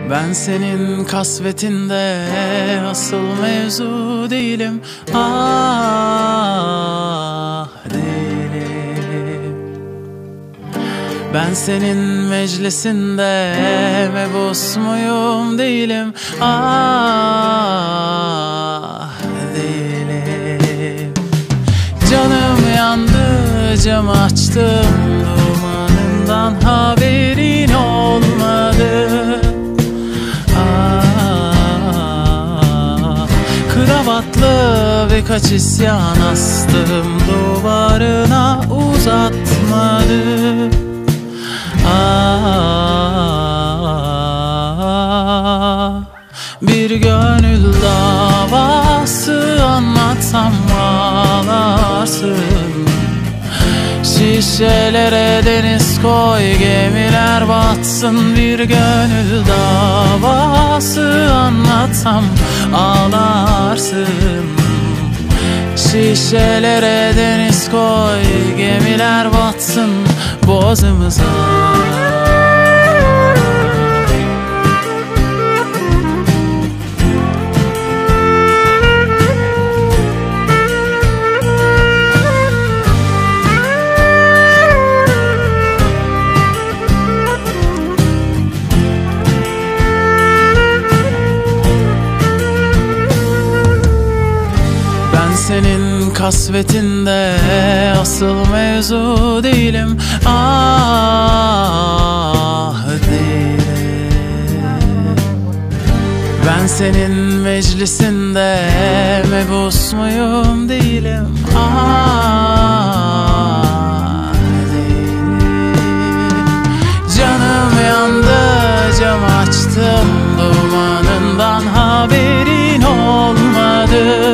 Ben senin kasvetinde asıl mevzu değilim. Ah, değilim. Ben senin meclisinde mebus muyum değilim. Ah, değilim. Canım yandı, cam açtım, dumanından haberin olmadı. Kravatlı birkaç isyan astım, duvarına uzatmadı. Bir gönül davası anlatsam ağlarsın. Şişelere deniz koy, gemiler batsın. Bir gönül davası anlatsam ağlarsın. Şişelere deniz koy, gemiler batsın boğazımıza. Senin kasvetinde asıl mevzu değilim. Ah, değilim. Ben senin meclisinde mebus muyum değilim. Ah, değilim. Canım yandı, cam açtım, dumanından haberin olmadı.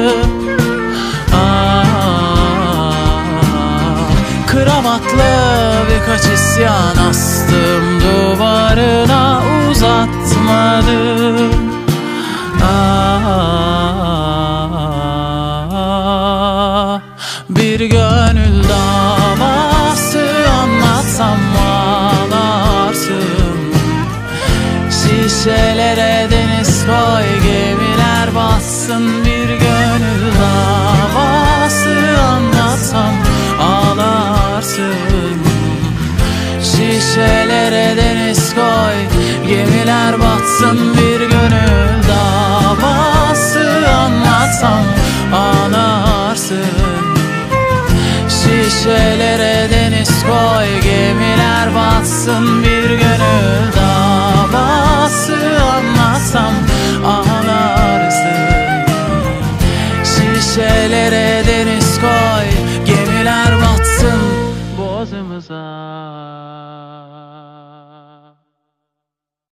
Kravatlı birkaç isyan astım, duvarına uzatmadım. Bir gönül davası anlatsam ağlarsın. Şişelere deniz koy, gemiler bassın. Bir gönül davası anlatsam ağlarsın. Şişelere deniz koy, gemiler batsın. Bir gönül davası anlatsam ağlarsın. Şişelere deniz koy, gemiler batsın. Bir gönül davası anlatsam ağlarsın. Şişelere deniz koy, gemiler batsın boğazımıza.